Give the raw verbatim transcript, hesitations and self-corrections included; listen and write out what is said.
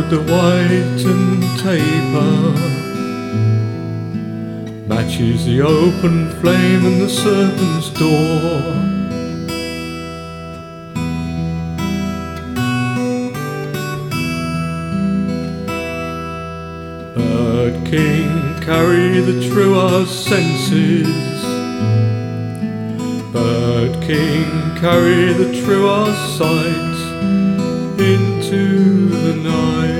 guard the whitened taper, matches the open flame and the serpent's door. Bird King, carry the truer senses. Bird King, carry the truer sight into the night.